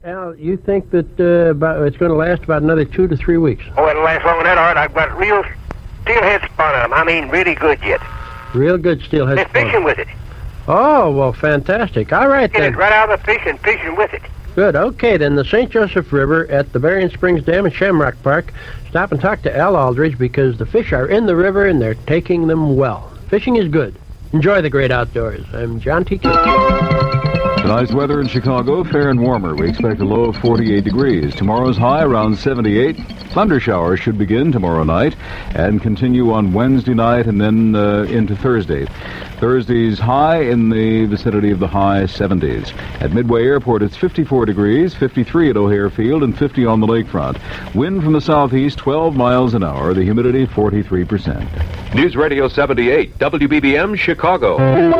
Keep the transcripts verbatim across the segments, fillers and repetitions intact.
Al, you think that uh, about, it's going to last about another two to three weeks? Oh, it'll last longer than that, all right. I've got real steelhead spawn on them. I mean, really good yet. Real good steelhead They're spawn. fishing with it. Oh, well, fantastic. All right, Get then. it right out of the fish and fishing with it. Good. Okay, then the Saint Joseph River at the Berrien Springs Dam and Shamrock Park. Stop and talk to Al Aldridge because the fish are in the river and they're taking them well. Fishing is good. Enjoy the great outdoors. I'm John T. K. Tonight's weather in Chicago, fair and warmer. We expect a low of forty-eight degrees. Tomorrow's high around seventy-eight. Thunder showers should begin tomorrow night and continue on Wednesday night and then uh, into Thursday. Thursday's high in the vicinity of the high seventies. At Midway Airport, it's fifty-four degrees, fifty-three at O'Hare Field, and fifty on the lakefront. Wind from the southeast, twelve miles an hour. The humidity, forty-three percent. News Radio seventy-eight, W B B M, Chicago.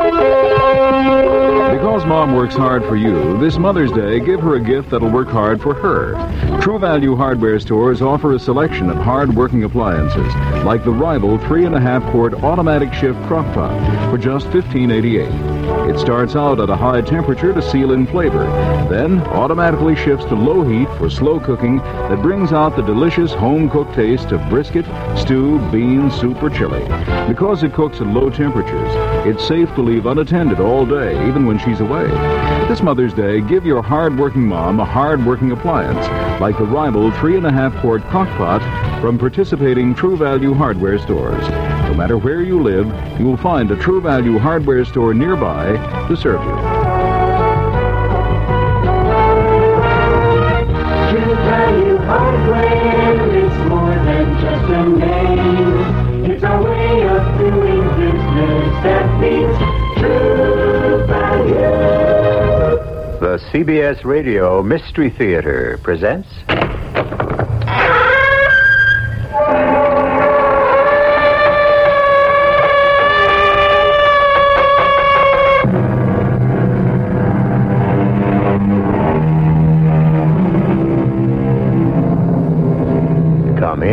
Because Mom works hard for you, this Mother's Day, give her a gift that'll work hard for her. True Value Hardware stores offer a selection of hard-working appliances, like the Rival three and a half quart automatic shift crock pot for just fifteen eighty-eight. It starts out at a high temperature to seal in flavor, then automatically shifts to low heat for slow cooking that brings out the delicious home-cooked taste of brisket, stew, beans, soup, or chili. Because it cooks at low temperatures, it's safe to leave unattended all day, even when she's away. This Mother's Day, give your hard-working mom a hard-working appliance, like the Rival three and a half quart crock pot from participating True Value Hardware stores. No matter where you live, you will find a True Value Hardware store nearby to serve you. True Value Hardware is more than just a name. It's a way of doing business that means True Value. The C B S Radio Mystery Theater presents... Come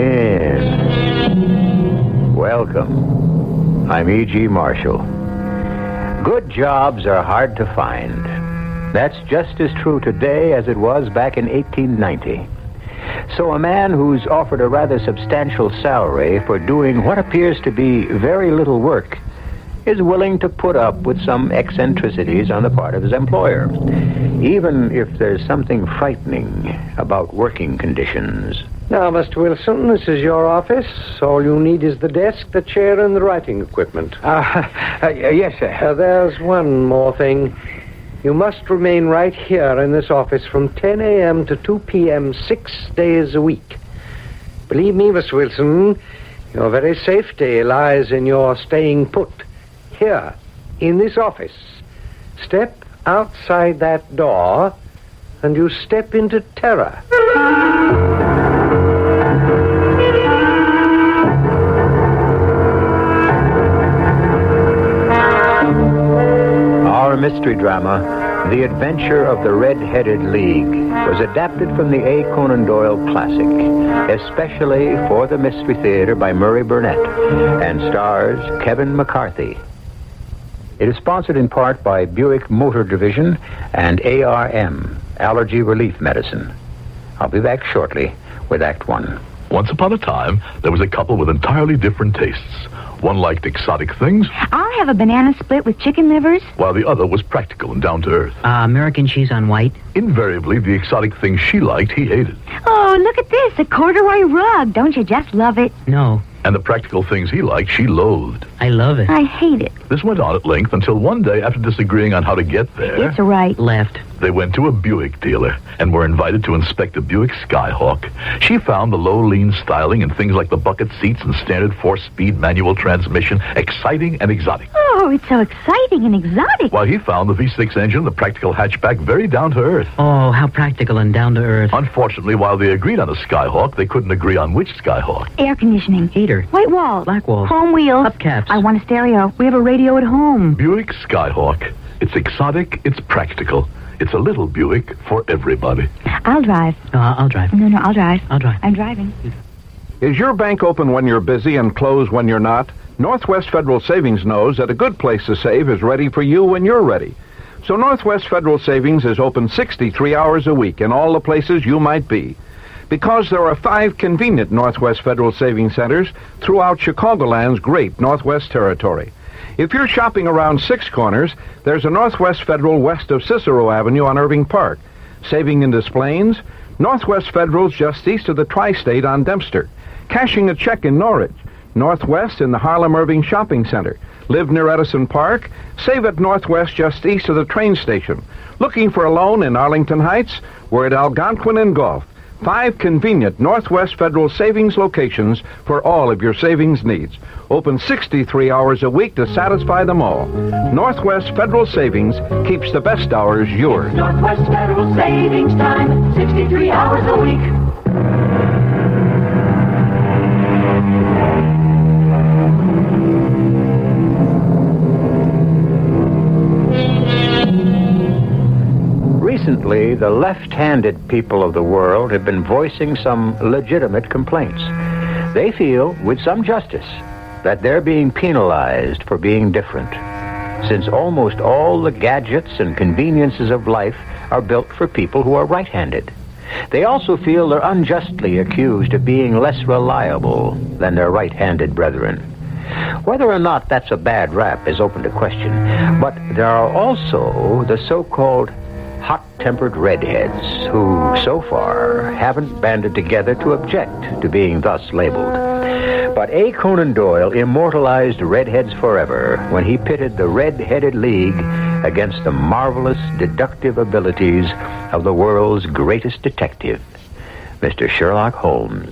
in. Welcome. I'm E G. Marshall. Good jobs are hard to find. That's just as true today as it was back in eighteen ninety. So a man who's offered a rather substantial salary for doing what appears to be very little work is willing to put up with some eccentricities on the part of his employer, even if there's something frightening about working conditions. Now, Mister Wilson, this is your office. All you need is the desk, the chair, and the writing equipment. Uh, uh, yes, sir. Uh, there's one more thing. You must remain right here in this office from ten a.m. to two p.m. six days a week. Believe me, Mister Wilson, your very safety lies in your staying put here in this office. Step outside that door, and you step into terror. Our mystery drama, The Adventure of the Red-Headed League, was adapted from the A. Conan Doyle classic, especially for the Mystery Theater by Murray Burnett, and stars Kevin McCarthy. It is sponsored in part by Buick Motor Division and A R M, Allergy Relief Medicine. I'll be back shortly with Act One. Once upon a time, there was a couple with entirely different tastes. One liked exotic things, I'll have a banana split with chicken livers. while the other was practical and down to earth. Uh, American cheese on white. Invariably, the exotic things she liked, he hated. Oh, look at this, a corduroy rug. Don't you just love it? No, And the practical things he liked, she loathed. I love it. I hate it. This went on at length until one day, after disagreeing on how to get there, It's right. Left. they went to a Buick dealer and were invited to inspect the Buick Skyhawk. She found the low, lean styling and things like the bucket seats and standard four-speed manual transmission exciting and exotic, Oh, it's so exciting and exotic. while he found the V six engine and the practical hatchback very down to earth. Oh, how practical and down to earth. Unfortunately, while they agreed on a Skyhawk, they couldn't agree on which Skyhawk. Air conditioning. Heater. White walls. Black walls. Home wheels. Hubcaps. I want a stereo. We have a radio at home. Buick Skyhawk. It's exotic, it's practical. It's a little Buick for everybody. I'll drive. Uh, I'll drive. No, no, I'll drive. I'll drive. I'm driving. Is your bank open when you're busy and closed when you're not? Northwest Federal Savings knows that a good place to save is ready for you when you're ready. So Northwest Federal Savings is open sixty-three hours a week in all the places you might be. Because there are five convenient Northwest Federal Savings Centers throughout Chicagoland's great Northwest Territory. If you're shopping around Six Corners, there's a Northwest Federal west of Cicero Avenue on Irving Park. Saving in Des Plaines, Northwest Federal's just east of the Tri-State on Dempster. Cashing a check in Norridge. Northwest in the Harlem Irving Shopping Center. Live near Edison Park? Save at Northwest just east of the train station. Looking for a loan in Arlington Heights? We're at Algonquin and Gulf. Five convenient Northwest Federal Savings locations for all of your savings needs. Open sixty-three hours a week to satisfy them all. Northwest Federal Savings keeps the best hours yours. Northwest Federal Savings Time, sixty-three hours a week. Recently, the left-handed people of the world have been voicing some legitimate complaints. They feel, with some justice, that they're being penalized for being different, since almost all the gadgets and conveniences of life are built for people who are right-handed. They also feel they're unjustly accused of being less reliable than their right-handed brethren. Whether or not that's a bad rap is open to question, but there are also the so-called hot-tempered redheads who, so far, haven't banded together to object to being thus labeled. But A. Conan Doyle immortalized redheads forever when he pitted the Red-Headed League against the marvelous deductive abilities of the world's greatest detective, Mister Sherlock Holmes.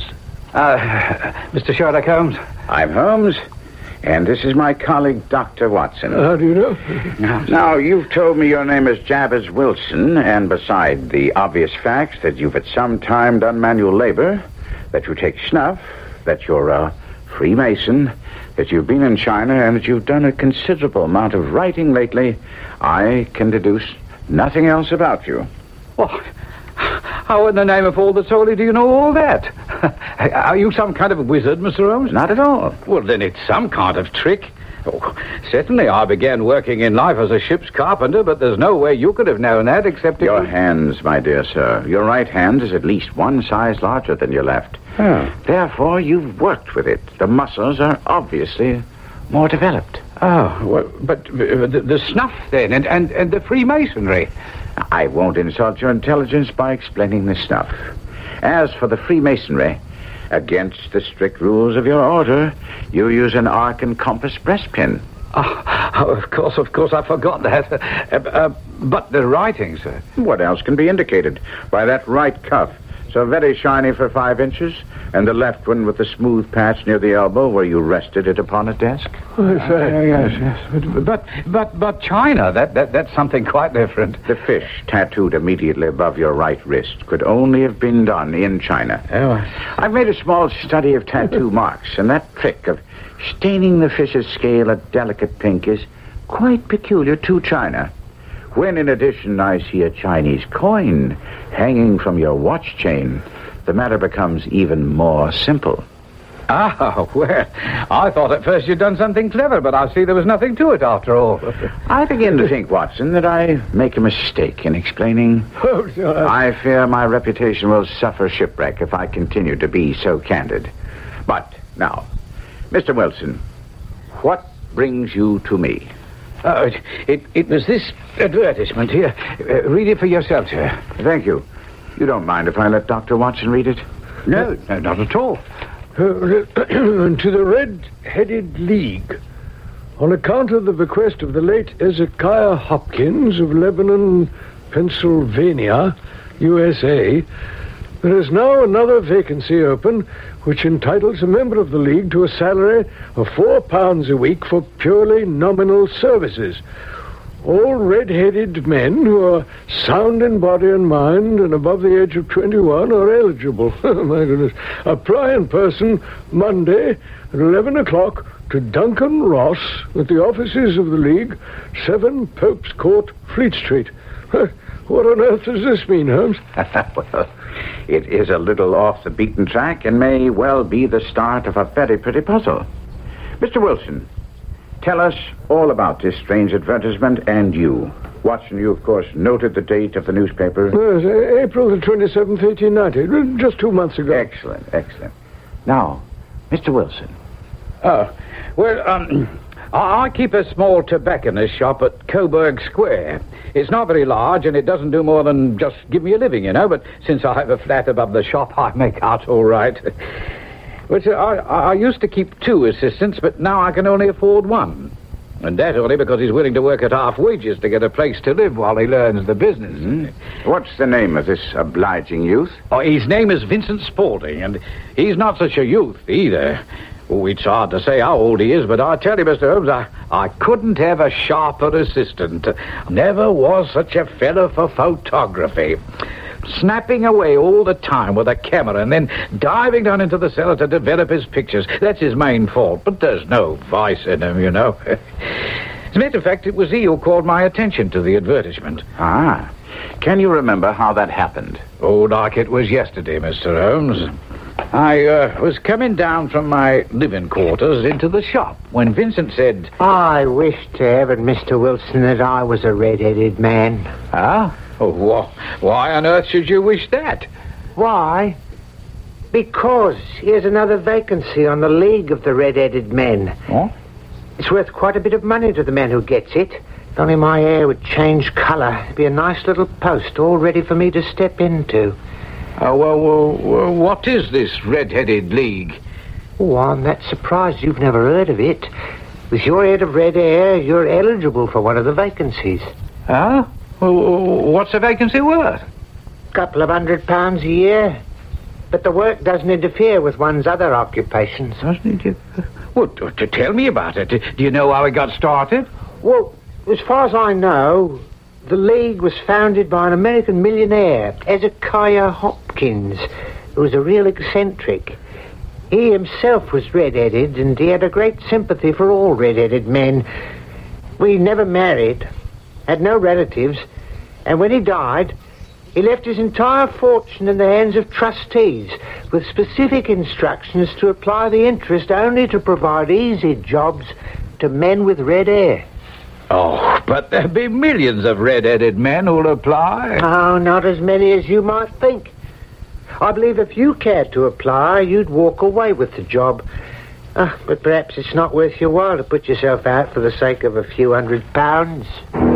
Uh, Mister Sherlock Holmes? I'm Holmes, and this is my colleague, Doctor Watson. How do you know? Now, you've told me your name is Jabez Wilson, and beside the obvious facts that you've at some time done manual labor, that you take snuff, that you're a Freemason, that you've been in China, and that you've done a considerable amount of writing lately, I can deduce nothing else about you. Well, how in the name of all that's holy do you know all that? Are you some kind of a wizard, Mister Holmes? Not at all. Well, then it's some kind of trick. Oh, certainly, I began working in life as a ship's carpenter, but there's no way you could have known that except... Your if... hands, my dear sir. Your right hand is at least one size larger than your left. Oh. Therefore, you've worked with it. The muscles are obviously more developed. Oh, well, but uh, the, the snuff, then, and, and, and the Freemasonry. I won't insult your intelligence by explaining the stuff. As for the Freemasonry, against the strict rules of your order, you use an arc and compass breastpin. Oh, oh, of course, of course, I forgot that. Uh, uh, but the writing, sir. What else can be indicated by that right cuff? So very shiny for five inches, and the left one with the smooth patch near the elbow where you rested it upon a desk. Oh, yes, uh, yes, yes. But, but, but China, that, that, that's something quite different. The fish tattooed immediately above your right wrist could only have been done in China. Oh. I've made a small study of tattoo marks, and that trick of staining the fish's scale a delicate pink is quite peculiar to China. When, in addition, I see a Chinese coin hanging from your watch chain, the matter becomes even more simple. Ah, well, I thought at first you'd done something clever, but I see there was nothing to it after all. I begin to think, Watson, that I make a mistake in explaining. Oh, sir. I fear my reputation will suffer shipwreck if I continue to be so candid. But, now, Mister Wilson, what brings you to me? Oh, it, it, it was this advertisement here. Uh, read it for yourself, sir. Thank you. You don't mind if I let Doctor Watson read it? No, no, not at all. Uh, to the Red-Headed League. On account of the bequest of the late Ezekiah Hopkins of Lebanon, Pennsylvania, U S A, there is now another vacancy open which entitles a member of the League to a salary of four pounds a week for purely nominal services. All red-headed men who are sound in body and mind and above the age of twenty-one are eligible. Oh, my goodness. Apply in person Monday at eleven o'clock to Duncan Ross at the offices of the League, seven Pope's Court, Fleet Street. What on earth does this mean, Holmes? Well, it is a little off the beaten track and may well be the start of a very pretty puzzle. Mister Wilson, tell us all about this strange advertisement and you. Watson, you, of course, noted the date of the newspaper. Yes, uh, April the twenty-seventh, eighteen ninety. Just two months ago. Excellent, excellent. Now, Mister Wilson. Oh, well, um, I I keep a small tobacconist shop at Coburg Square. It's not very large, and it doesn't do more than just give me a living, you know, but since I have a flat above the shop, I make out all right. But uh, I, I used to keep two assistants, but now I can only afford one. And that only because he's willing to work at half wages to get a place to live while he learns the business. Mm-hmm. What's the name of this obliging youth? Oh, his name is Vincent Spaulding, and he's not such a youth either. Oh, it's hard to say how old he is, but I tell you, Mister Holmes, I, I couldn't have a sharper assistant. Never was such a fellow for photography. Snapping away all the time with a camera and then diving down into the cellar to develop his pictures. That's his main fault, but there's no vice in him, you know. As a matter of fact, it was he who called my attention to the advertisement. Ah. Can you remember how that happened? Oh, like it was yesterday, Mister Holmes. I uh, was coming down from my living quarters into the shop when Vincent said... I wish to heaven, Mister Wilson, that I was a red-headed man. Ah? Oh, wh- why on earth should you wish that? Why? Because here's another vacancy on the League of the Red-Headed Men. Oh? It's worth quite a bit of money to the man who gets it. If only my hair would change colour. It'd be a nice little post all ready for me to step into. Oh, well, well, well what is this Red-Headed League? Oh, I'm that surprised you've never heard of it. With your head of red hair, you're eligible for one of the vacancies. Huh? Well, what's a vacancy worth? A couple of hundred pounds a year. But the work doesn't interfere with one's other occupations. Doesn't it? Well, to tell me about it. Do you know how it got started? Well, as far as I know, the League was founded by an American millionaire, Hezekiah Hopkins, who was a real eccentric. He himself was red-headed, and he had a great sympathy for all red-headed men. We never married, had no relatives, and when he died, he left his entire fortune in the hands of trustees with specific instructions to apply the interest only to provide easy jobs to men with red hair. Oh, but there'll be millions of red-headed men who'll apply. Oh, not as many as you might think. I believe if you cared to apply, you'd walk away with the job. Uh, but perhaps it's not worth your while to put yourself out for the sake of a few hundred pounds.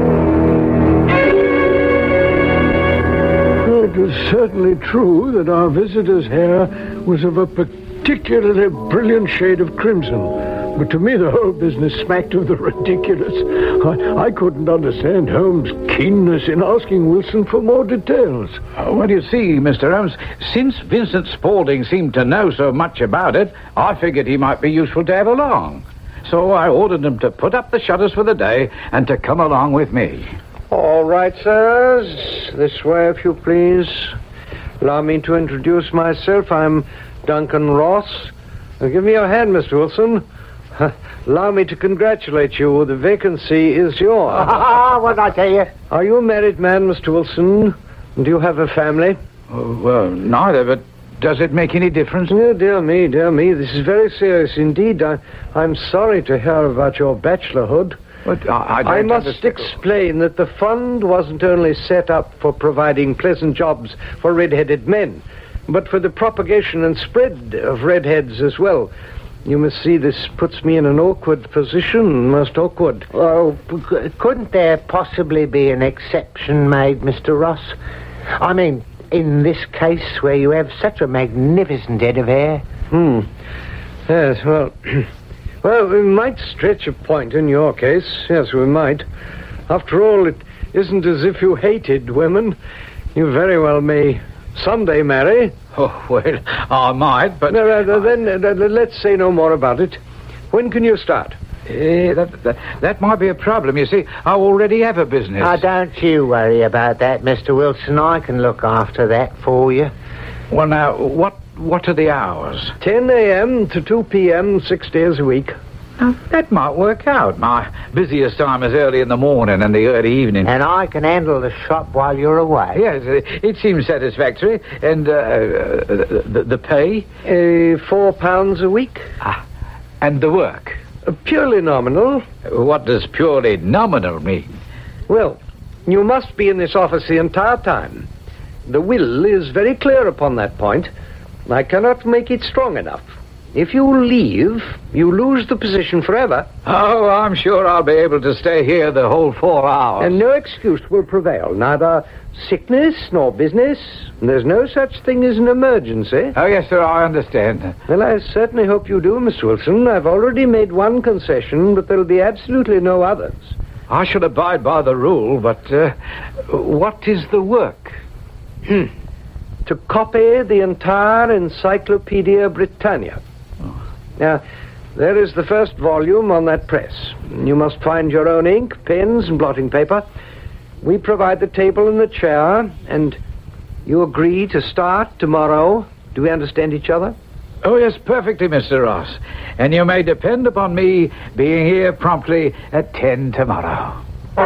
It was certainly true that our visitor's hair was of a particularly brilliant shade of crimson. But to me, the whole business smacked of the ridiculous. I, I couldn't understand Holmes' keenness in asking Wilson for more details. Oh, well, you see, Mister Holmes, since Vincent Spaulding seemed to know so much about it, I figured he might be useful to have along. So I ordered him to put up the shutters for the day and to come along with me. All right, sirs. This way, if you please. Allow me to introduce myself. I'm Duncan Ross. Now, give me your hand, Mister Wilson. Allow me to congratulate you. The vacancy is yours. What did I tell you? Are you a married man, Mister Wilson? Do you have a family? Oh, well, neither, but does it make any difference? Oh, dear me, dear me. This is very serious indeed. I, I'm sorry to hear about your bachelorhood. But I, I, I must understand. explain that the fund wasn't only set up for providing pleasant jobs for red-headed men, but for the propagation and spread of redheads as well. You must see this puts me in an awkward position, most awkward. Well, couldn't there possibly be an exception made, Mister Ross? I mean, in this case where you have such a magnificent head of hair. Hmm. Yes, well... well, we might stretch a point in your case. Yes, we might. After all, it isn't as if you hated women. You very well may someday marry. Oh, well, I might, but... No, no, then uh, let's say no more about it. When can you start? Eh, that, that, that might be a problem. You see, I already have a business. Ah, don't you worry about that, Mister Wilson. I can look after that for you. Well, now, what what are the hours? ten a.m. to two p.m., six days a week. Now, that might work out. My busiest time is early in the morning and the early evening. And I can handle the shop while you're away. Yes, it seems satisfactory. And uh, uh, the, the pay? Uh, four pounds a week. Ah, and the work? Uh, purely nominal. What does purely nominal mean? Well, You must be in this office the entire time. The will is very clear upon that point. I cannot make it strong enough. If you leave, you lose the position forever. Oh, I'm sure I'll be able to stay here the whole four hours. And no excuse will prevail. Neither sickness nor business. There's no such thing as an emergency. Oh, yes, sir, I understand. Well, I certainly hope you do, Miss Wilson. I've already made one concession, but there'll be absolutely no others. I shall abide by the rule, but uh, what is the work? Hmm. To copy the entire Encyclopedia Britannia. Oh. Now, there is the first volume on that press. You must find your own ink, pens, and blotting paper. We provide the table and the chair, and you agree to start tomorrow. Do we understand each other? Oh, yes, perfectly, Mister Ross. And you may depend upon me being here promptly at ten tomorrow.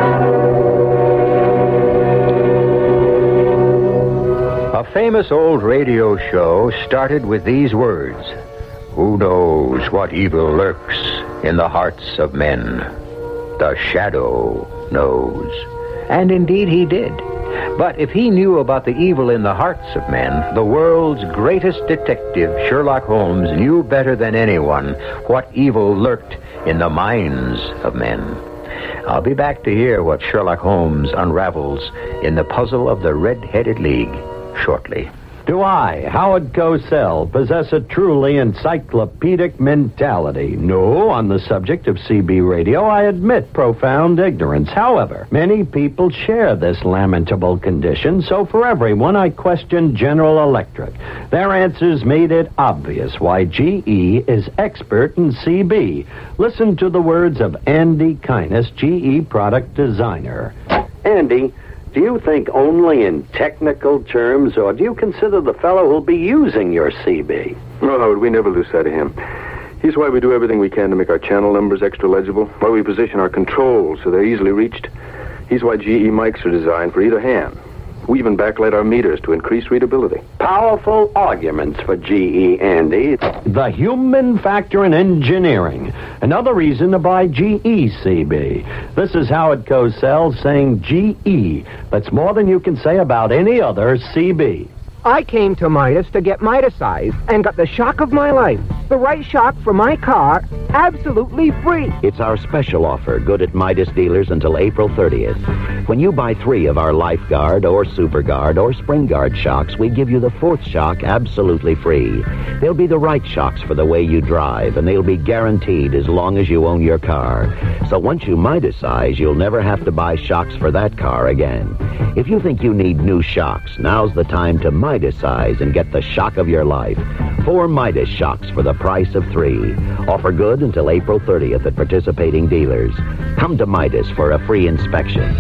A famous old radio show started with these words: "Who knows what evil lurks in the hearts of men? The shadow knows." And indeed he did. But if he knew about the evil in the hearts of men, the world's greatest detective, Sherlock Holmes, knew better than anyone what evil lurked in the minds of men. I'll be back to hear what Sherlock Holmes unravels in the puzzle of the Red-Headed League shortly. Do I, Howard Cosell, possess a truly encyclopedic mentality? No, on the subject of C B radio, I admit profound ignorance. However, many people share this lamentable condition, so for everyone, I question General Electric. Their answers made it obvious why G E is expert in C B. Listen to the words of Andy Kyness, G E product designer. Andy, do you think only in technical terms, or do you consider the fellow who'll be using your C B? No, Howard, we never lose sight of him. He's why we do everything we can to make our channel numbers extra legible, why we position our controls so they're easily reached. He's why G E mics are designed for either hand. We even backlight our meters to increase readability. Powerful arguments for G E, Andy. The human factor in engineering. Another reason to buy G E C B. This is Howard Cosell saying G E. That's more than you can say about any other C B. I came to Midas to get Midasized and got the shock of my life. The right shock for my car, absolutely free. It's our special offer, good at Midas dealers until April thirtieth. When you buy three of our LifeGuard or SuperGuard or SpringGuard shocks, we give you the fourth shock absolutely free. They'll be the right shocks for the way you drive, and they'll be guaranteed as long as you own your car. So once you Midasize, you'll never have to buy shocks for that car again. If you think you need new shocks, now's the time to Midasize and get the shock of your life. Four Midas shocks for the price of three. Offer good until April thirtieth at participating dealers. Come to Midas for a free inspection.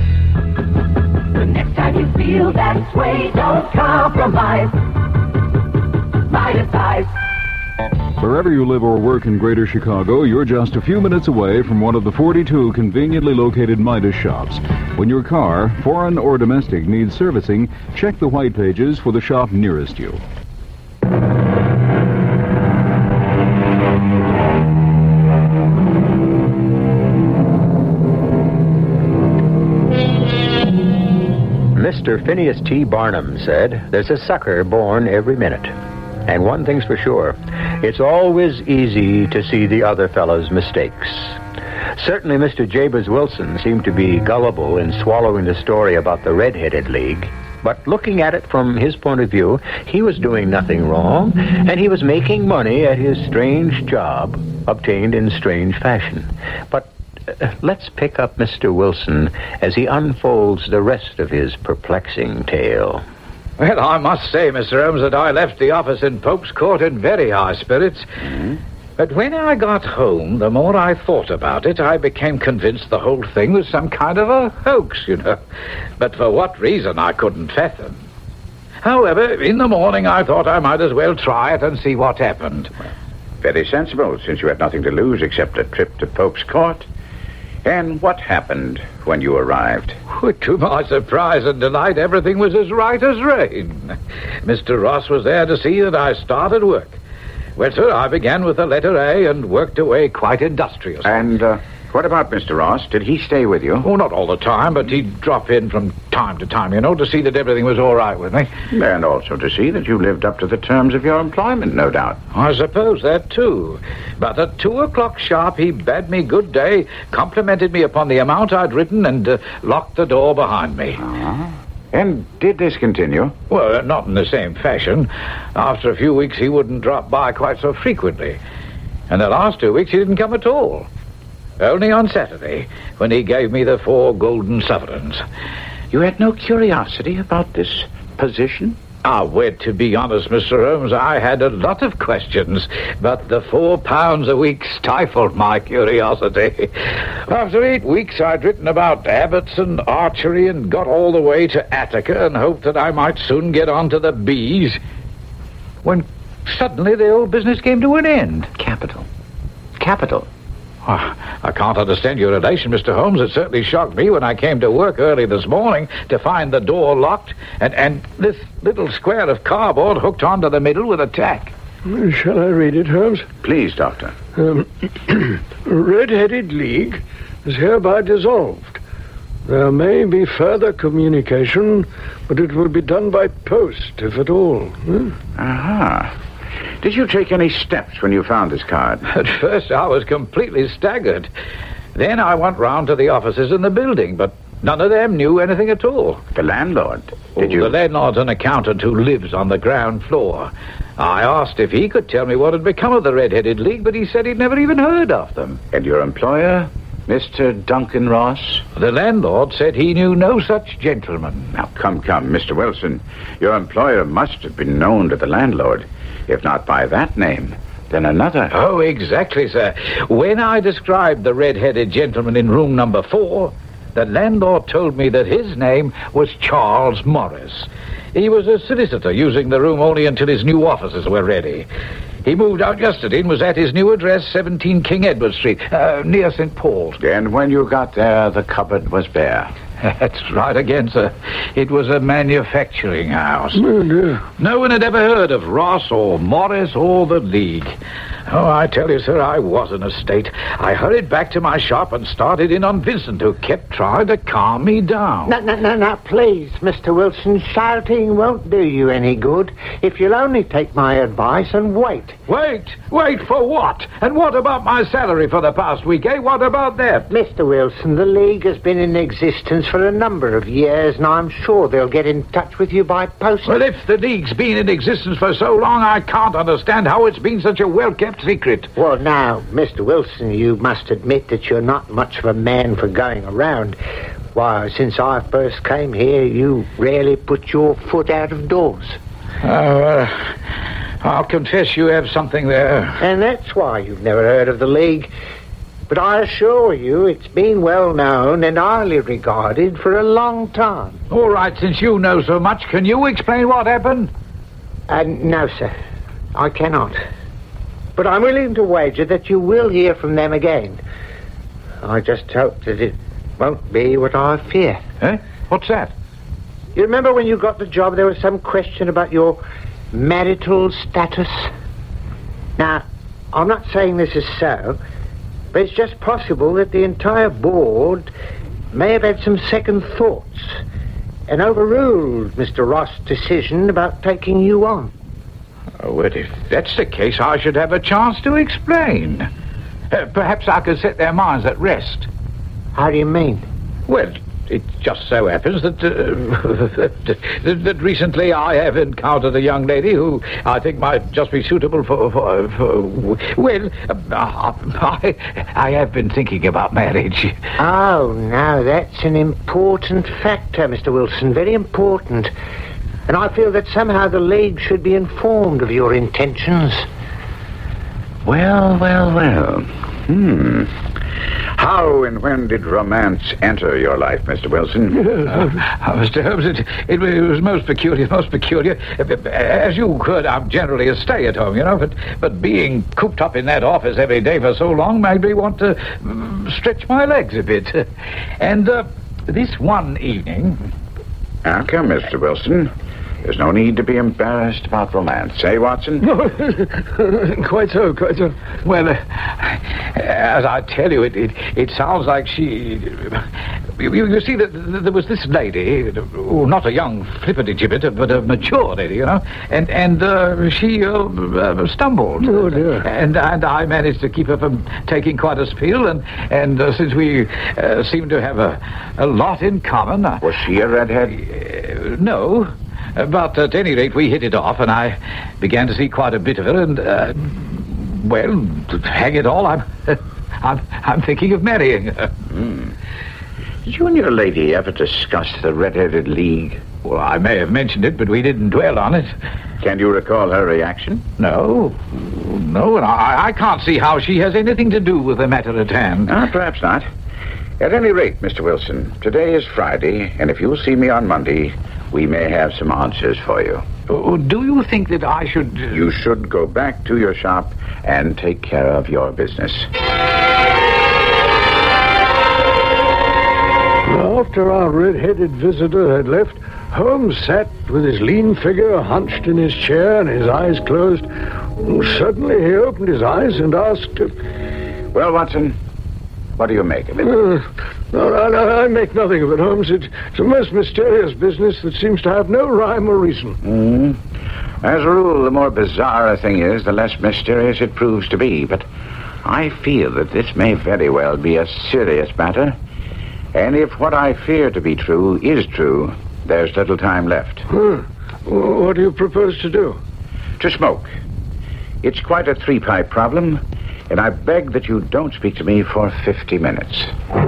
The next time you feel that sway, don't compromise. Midasize. Wherever you live or work in Greater Chicago, you're just a few minutes away from one of the forty-two conveniently located Midas shops. When your car, foreign or domestic, needs servicing, check the white pages for the shop nearest you. Mister Phineas T. Barnum said, "There's a sucker born every minute. And one thing's for sure, it's always easy to see the other fellow's mistakes." Certainly Mister Jabez Wilson seemed to be gullible in swallowing the story about the Red-Headed League. But looking at it from his point of view, he was doing nothing wrong, and he was making money at his strange job, obtained in strange fashion. But uh, let's pick up Mister Wilson as he unfolds the rest of his perplexing tale. Well, I must say, Mister Holmes, that I left the office in Pope's Court in very high spirits. Mm-hmm. But when I got home, the more I thought about it, I became convinced the whole thing was some kind of a hoax, you know. But for what reason, I couldn't fathom. However, in the morning, I thought I might as well try it and see what happened. Very sensible, since you had nothing to lose except a trip to Pope's Court. And what happened when you arrived? Well, to my surprise and delight, everything was as right as rain. Mister Ross was there to see that I started work. Well, sir, I began with the letter A and worked away quite industriously. And uh, What about Mister Ross? Did he stay with you? Oh, not all the time, but he'd drop in from time to time, you know, to see that everything was all right with me. And also to see that you lived up to the terms of your employment, no doubt. I suppose that, too. But at two o'clock sharp, he bade me good day, complimented me upon the amount I'd written, and uh, locked the door behind me. Uh-huh. And did this continue? Well, not in the same fashion. After a few weeks, he wouldn't drop by quite so frequently. And the last two weeks, he didn't come at all. Only on Saturday, when he gave me the four golden sovereigns. You had no curiosity about this position? Ah, well, to be honest, Mister Holmes, I had a lot of questions, but the four pounds a week stifled my curiosity. After eight weeks, I'd written about abbots and archery and got all the way to Attica and hoped that I might soon get on to the bees, when suddenly the old business came to an end. Capital. Capital. Oh, I can't understand your relation, Mister Holmes. It certainly shocked me when I came to work early this morning to find the door locked and, and this little square of cardboard hooked onto the middle with a tack. Shall I read it, Holmes? Please, Doctor. Um, Red-Headed League is hereby dissolved. There may be further communication, but it will be done by post, if at all. Hmm? Aha. Did you take any steps when you found this card? At first I was completely staggered. Then I went round to the offices in the building, but none of them knew anything at all. The landlord? Did oh, you... The landlord's an accountant who lives on the ground floor. I asked if he could tell me what had become of the Red-Headed League, but he said he'd never even heard of them. And your employer, Mister Duncan Ross? The landlord said he knew no such gentleman. Now, come, come, Mister Wilson. Your employer must have been known to the landlord. If not by that name, then another. Oh, exactly, sir. When I described the red-headed gentleman in room number four, the landlord told me that his name was Charles Morris. He was a solicitor, using the room only until his new offices were ready. He moved out yesterday and was at his new address, seventeen King Edward Street, uh, near Saint Paul's. And when you got there, the cupboard was bare. That's right again, sir. It was a manufacturing house. Oh, dear. No one had ever heard of Ross or Morris or the League. Oh, I tell you, sir, I was in a state. I hurried back to my shop and started in on Vincent, who kept trying to calm me down. No, no, no, no, please, Mister Wilson. Shouting won't do you any good if you'll only take my advice and wait. Wait? Wait for what? And what about my salary for the past week, eh? What about that? Mister Wilson, the League has been in existence for a number of years, and I'm sure they'll get in touch with you by post. Well, if the League's been in existence for so long, I can't understand how it's been such a well-kept secret. Well, now, Mister Wilson, you must admit that you're not much of a man for going around. Why, since I first came here, you rarely put your foot out of doors. Oh, uh, I'll confess you have something there. And that's why you've never heard of the League. But I assure you, it's been well known and highly regarded for a long time. All right, since you know so much, can you explain what happened? Uh, no, sir. I cannot. But I'm willing to wager that you will hear from them again. I just hope that it won't be what I fear. Eh? What's that? You remember when you got the job, there was some question about your marital status? Now, I'm not saying this is so, but it's just possible that the entire board may have had some second thoughts and overruled Mister Ross' decision about taking you on. Oh, well, if that's the case, I should have a chance to explain. Uh, perhaps I could set their minds at rest. How do you mean? Well, it just so happens that, uh, that, that recently I have encountered a young lady who I think might just be suitable for... for, for well, uh, I, I have been thinking about marriage. Oh, now that's an important factor, Mister Wilson, very important. And I feel that somehow the League should be informed of your intentions. Well, well, well. Hmm. How and when did romance enter your life, Mister Wilson? uh, Mister Holmes, it, it, it was most peculiar, most peculiar. As you heard, I'm generally a stay-at-home, you know, but, but being cooped up in that office every day for so long made me want to um, stretch my legs a bit. And uh, this one evening... Now, come, Mister Wilson. There's no need to be embarrassed about romance, eh, Watson? No, quite so, quite so. Well, uh, as I tell you, it, it, it sounds like she... You, you see, that there was this lady, oh, not a young flippity-gibbet, but a mature lady, you know, and and uh, she uh, uh, stumbled. Oh, dear. And, and I managed to keep her from taking quite a spill, and, and uh, since we uh, seem to have a, a lot in common... Uh, was she a redhead? Uh, no. Uh, but at any rate, we hit it off, and I began to see quite a bit of her, and, uh, well, hang it all, I'm, I'm, I'm thinking of marrying her. Mm. Did you and your lady ever discuss the Red-Headed League? Well, I may have mentioned it, but we didn't dwell on it. Can you recall her reaction? No. No, and I, I can't see how she has anything to do with the matter at hand. Ah, perhaps not. At any rate, Mister Wilson, today is Friday, and if you'll see me on Monday, we may have some answers for you. Oh, do you think that I should... Uh... You should go back to your shop and take care of your business. After our red-headed visitor had left, Holmes sat with his lean figure hunched in his chair and his eyes closed. Suddenly he opened his eyes and asked... Well, Watson, what do you make of it? Uh, no, I, I make nothing of it, Holmes. It's, it's a most mysterious business that seems to have no rhyme or reason. Mm. As a rule, the more bizarre a thing is, the less mysterious it proves to be. But I feel that this may very well be a serious matter. And if what I fear to be true is true, there's little time left. Huh. What do you propose to do? To smoke. It's quite a three-pipe problem, and I beg that you don't speak to me for fifty minutes.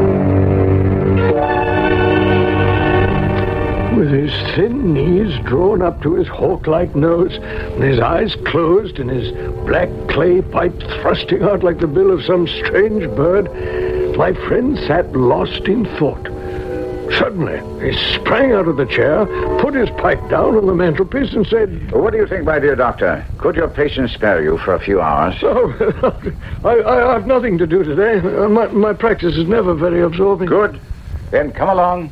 With his thin knees drawn up to his hawk-like nose, and his eyes closed, and his black clay pipe thrusting out like the bill of some strange bird, my friend sat lost in thought. Suddenly, he sprang out of the chair, put his pipe down on the mantelpiece, and said... What do you think, my dear doctor? Could your patient spare you for a few hours? Oh, I, I have nothing to do today. Uh, my, my practice is never very absorbing. Good. Then come along.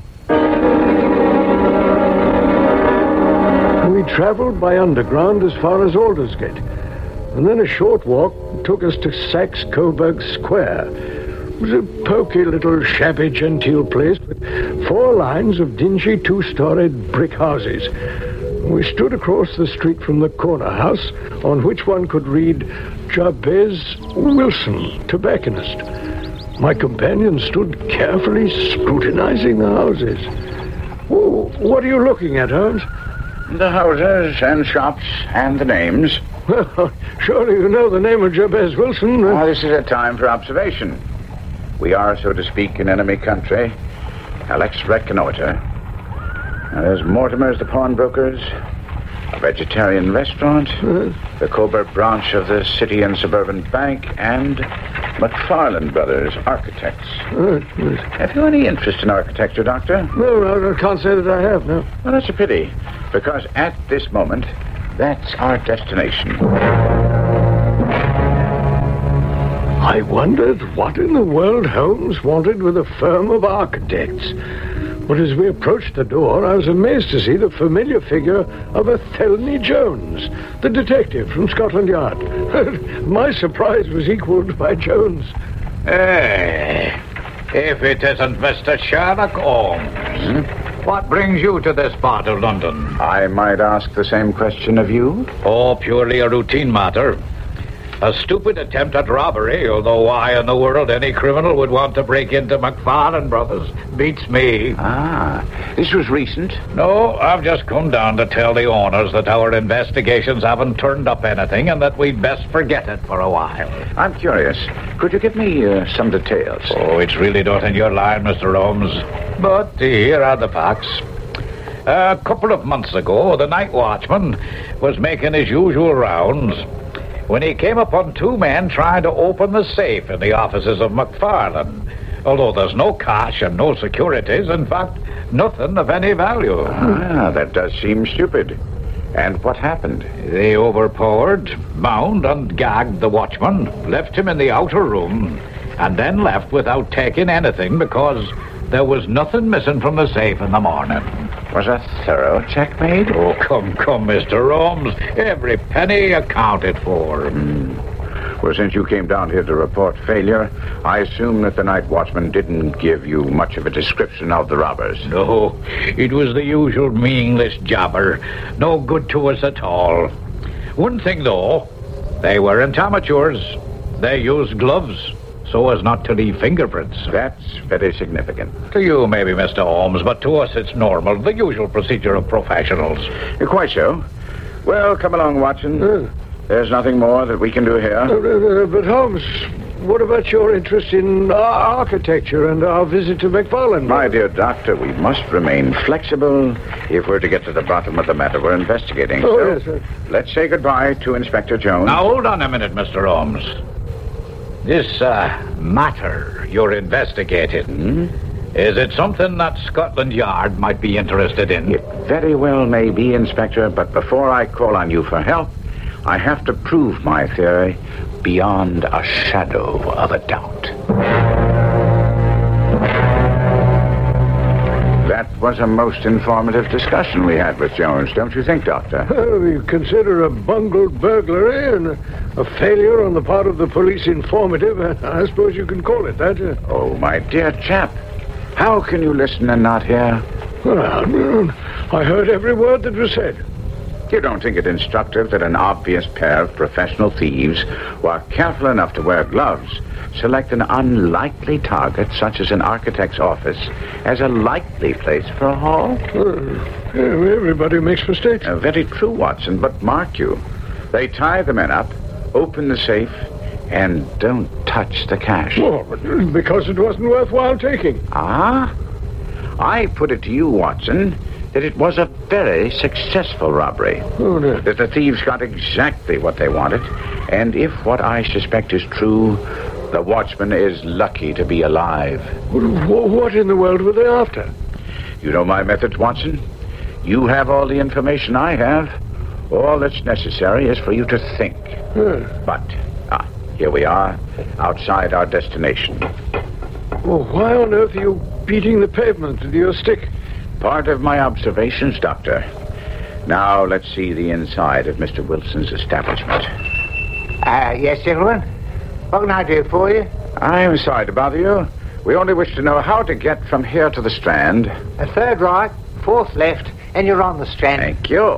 We traveled by underground as far as Aldersgate, and then a short walk took us to Saxe-Coburg Square. It was a poky little shabby-genteel place with four lines of dingy two-storied brick houses. We stood across the street from the corner house, on which one could read Jabez Wilson, tobacconist. My companion stood carefully scrutinizing the houses. Oh, what are you looking at, Holmes? The houses and shops and the names. Well, surely you know the name of Jabez Wilson. Oh, this is a time for observation. We are, so to speak, in enemy country. Now, let's reconnoiter. Now, there's Mortimer's the pawnbrokers, a vegetarian restaurant, uh, the Coburg branch of the City and Suburban Bank, and McFarland Brothers, architects. Uh, have you any interest in architecture, Doctor? No, no, I can't say that I have, no. Well, that's a pity, because at this moment, that's our destination. I wondered what in the world Holmes wanted with a firm of architects. But as we approached the door, I was amazed to see the familiar figure of Athelney Jones, the detective from Scotland Yard. My surprise was equaled by Jones. Hey, if it isn't Mister Sherlock Holmes. Hmm? What brings you to this part of London? I might ask the same question of you. Oh, purely a routine matter. A stupid attempt at robbery, although why in the world any criminal would want to break into McFarland Brothers beats me. Ah, this was recent? No, I've just come down to tell the owners that our investigations haven't turned up anything and that we'd best forget it for a while. I'm curious. Could you give me uh, some details? Oh, it's really not in your line, Mister Holmes. But uh, here are the facts. A couple of months ago, the night watchman was making his usual rounds when he came upon two men trying to open the safe in the offices of McFarland. Although there's no cash and no securities, in fact, nothing of any value. Ah, that does seem stupid. And what happened? They overpowered, bound and gagged the watchman, left him in the outer room, and then left without taking anything because There was nothing missing from the safe in the morning. Was a thorough check made? Oh, come, come, Mister Holmes. Every penny accounted for. Mm. Well, since you came down here to report failure, I assume that the night watchman didn't give you much of a description of the robbers. No, it was the usual meaningless jobber. No good to us at all. One thing, though, they weren't amateurs. They used gloves so as not to leave fingerprints. That's very significant. To you, maybe, Mister Holmes, but to us it's normal, the usual procedure of professionals. Uh, quite so. Well, come along, Watson. Uh. There's nothing more that we can do here. Uh, uh, but, Holmes, what about your interest in uh, architecture and our visit to McFarland? My dear doctor, we must remain flexible if we're to get to the bottom of the matter we're investigating. Oh, so yes, sir. Let's say goodbye to Inspector Jones. Now, hold on a minute, Mister Holmes. This uh, matter you're investigating, hmm? Is it something that Scotland Yard might be interested in? It very well may be, Inspector, but before I call on you for help, I have to prove my theory beyond a shadow of a doubt. That was a most informative discussion we had with Jones, don't you think, Doctor? Well, you consider a bungled burglary and a failure on the part of the police informative. I suppose you can call it that. Uh... Oh, my dear chap. How can you listen and not hear? Well, I heard every word that was said. You don't think it instructive that an obvious pair of professional thieves, who are careful enough to wear gloves, select an unlikely target, such as an architect's office, as a likely place for a haul? Uh, everybody makes mistakes. Uh, very true, Watson, but mark you, they tie the men up, open the safe, and don't touch the cash. Well, because it wasn't worthwhile taking. Ah? I put it to you, Watson, that it was a very successful robbery. Oh, no. That the thieves got exactly what they wanted, and if what I suspect is true, the watchman is lucky to be alive. What in the world were they after? You know my methods, Watson. You have all the information I have. All that's necessary is for you to think. Hmm. But, ah, here we are, outside our destination. Well, why on earth are you beating the pavement with your stick? Part of my observations, Doctor. Now, let's see the inside of Mister Wilson's establishment. Uh, yes, gentlemen. What can I do for you? I'm sorry to bother you. We only wish to know how to get from here to the Strand. A third right, fourth left, and you're on the Strand. Thank you.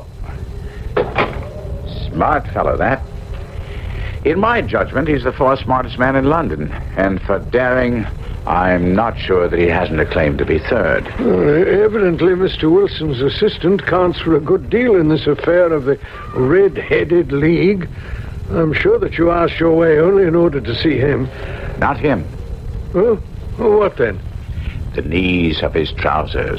Smart fellow, that. In my judgment, he's the fourth smartest man in London. And for daring, I'm not sure that he hasn't a claim to be third. Well, evidently, Mister Wilson's assistant counts for a good deal in this affair of the Red-Headed League. I'm sure that you asked your way only in order to see him. Not him. Oh? Well, what then? The knees of his trousers.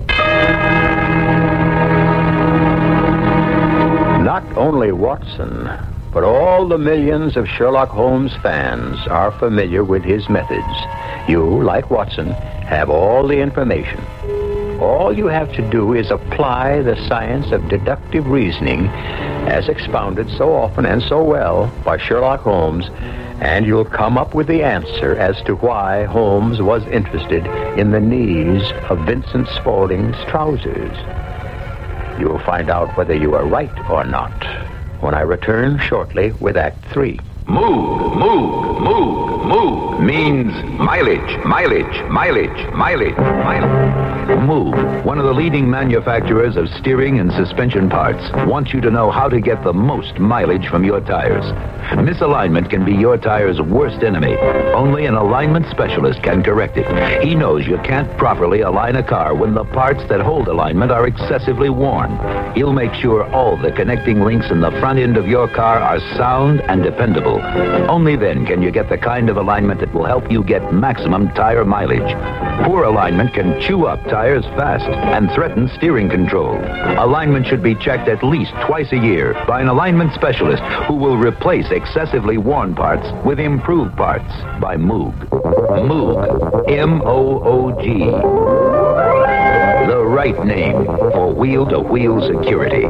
Not only Watson, but all the millions of Sherlock Holmes fans are familiar with his methods. You, like Watson, have all the information. All you have to do is apply the science of deductive reasoning as expounded so often and so well by Sherlock Holmes, and you'll come up with the answer as to why Holmes was interested in the knees of Vincent Spaulding's trousers. You'll find out whether you are right or not when I return shortly with Act Three. Move, move, move, move means mileage, mileage, mileage, mileage, mileage. Moog, one of the leading manufacturers of steering and suspension parts, wants you to know how to get the most mileage from your tires. Misalignment can be your tire's worst enemy. Only an alignment specialist can correct it. He knows you can't properly align a car when the parts that hold alignment are excessively worn. He'll make sure all the connecting links in the front end of your car are sound and dependable. Only then can you get the kind of alignment that will help you get maximum tire mileage. Poor alignment can chew up tires fast and threaten steering control. Alignment should be checked at least twice a year by an alignment specialist who will replace excessively worn parts with improved parts by Moog. Moog. M O O G. The right name for wheel-to-wheel security.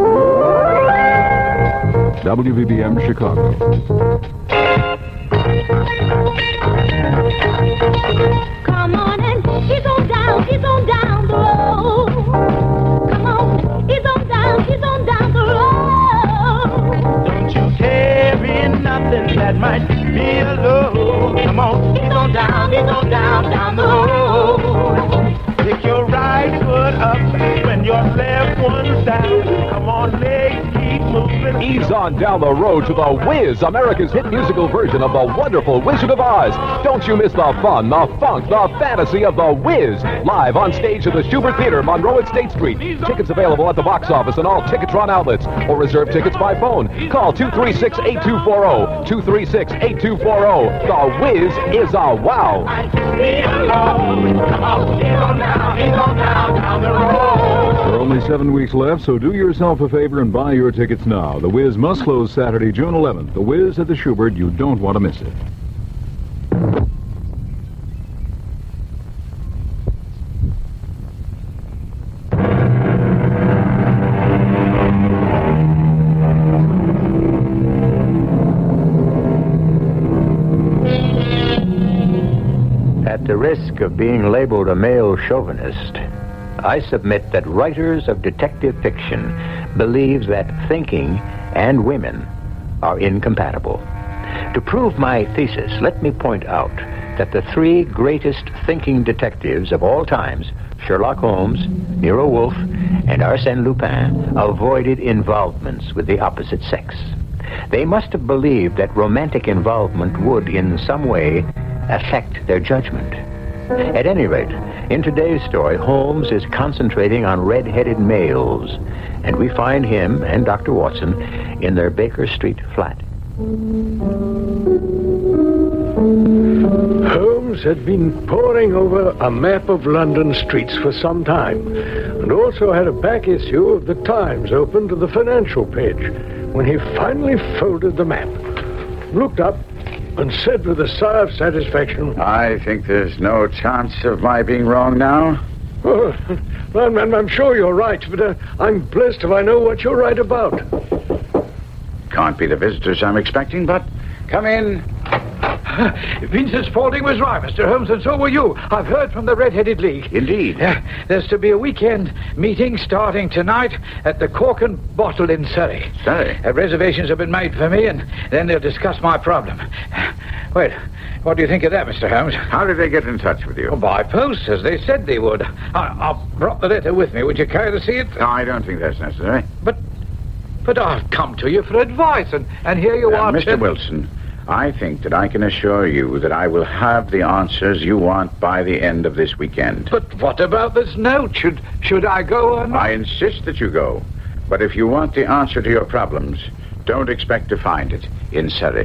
W B B M Chicago. Come morning. He's on down, he's on down the road. Come on, he's on down, he's on down the road. Don't you carry nothing that might be a load. Come on, he's on down, he's on down, down the road. Pick your right foot up when your left one's down. Come on, legs, keep moving. Ease on down the road to The Wiz, America's hit musical version of The Wonderful Wizard of Oz. Don't you miss the fun, the funk, the fantasy of The Wiz. Live on stage at the Schubert Theater, Monroe at State Street. Tickets available at the box office and all Ticketron outlets. Or reserve tickets by phone. Call two three six, eight two four zero. two three six, eight two four zero. The Wiz is a wow. Be alone. Come on, he's on down, he's on down, down the road. There are only seven weeks left, so do yourself a favor and buy your tickets now. The Wiz must close Saturday, June eleventh. The Wiz at the Schubert. You don't want to miss it. At the risk of being labeled a male chauvinist, I submit that writers of detective fiction believe that thinking and women are incompatible. To prove my thesis, let me point out that the three greatest thinking detectives of all times, Sherlock Holmes, Nero Wolfe, and Arsène Lupin, avoided involvements with the opposite sex. They must have believed that romantic involvement would, in some way, affect their judgment. At any rate, in today's story, Holmes is concentrating on red-headed males, and we find him and Doctor Watson in their Baker Street flat. Holmes had been poring over a map of London streets for some time, and also had a back issue of the Times open to the financial page, when he finally folded the map, looked up, and said with a sigh of satisfaction, I think there's no chance of my being wrong now. Oh, I'm, I'm, I'm sure you're right, but uh, I'm blessed if I know what you're right about. Can't be the visitors I'm expecting, but come in. Vincent Spaulding was right, Mister Holmes, and so were you. I've heard from the Red-Headed League. Indeed. Uh, there's to be a weekend meeting starting tonight at the Cork and Bottle in Surrey. Surrey? Uh, reservations have been made for me, and then they'll discuss my problem. Wait, what do you think of that, Mister Holmes? How did they get in touch with you? Well, by post, as they said they would. I, I've brought the letter with me. Would you care to see it? No, I don't think that's necessary. But, but I've come to you for advice, and, and here you uh, are, Mister Wilson. I think that I can assure you that I will have the answers you want by the end of this weekend. But what about this note? Should should I go or not? I insist that you go. But if you want the answer to your problems, don't expect to find it in Surrey.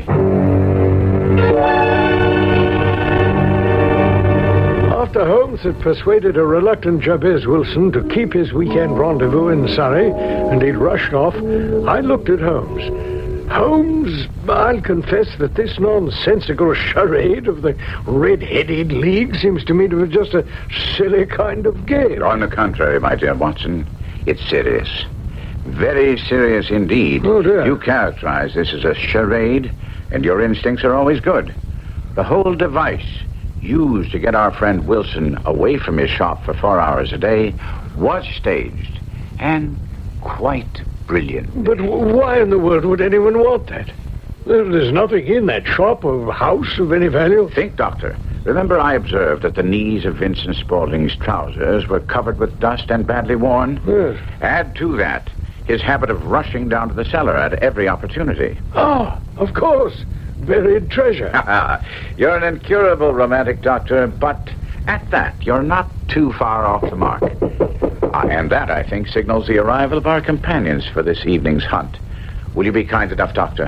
After Holmes had persuaded a reluctant Jabez Wilson to keep his weekend rendezvous in Surrey, and he'd rushed off, I looked at Holmes. Holmes, I'll confess that this nonsensical charade of the Red-Headed League seems to me to be just a silly kind of game. On the contrary, my dear Watson, it's serious. Very serious indeed. Oh, dear. You characterize this as a charade, and your instincts are always good. The whole device used to get our friend Wilson away from his shop for four hours a day was staged, and quite brilliant. But w- why in the world would anyone want that? There, there's nothing in that shop or house of any value. Think, Doctor. Remember I observed that the knees of Vincent Spaulding's trousers were covered with dust and badly worn? Yes. Add to that his habit of rushing down to the cellar at every opportunity. Ah, of course. Buried treasure. You're an incurable romantic, Doctor, but at that, you're not too far off the mark. Uh, and that, I think, signals the arrival of our companions for this evening's hunt. Will you be kind enough, Doctor?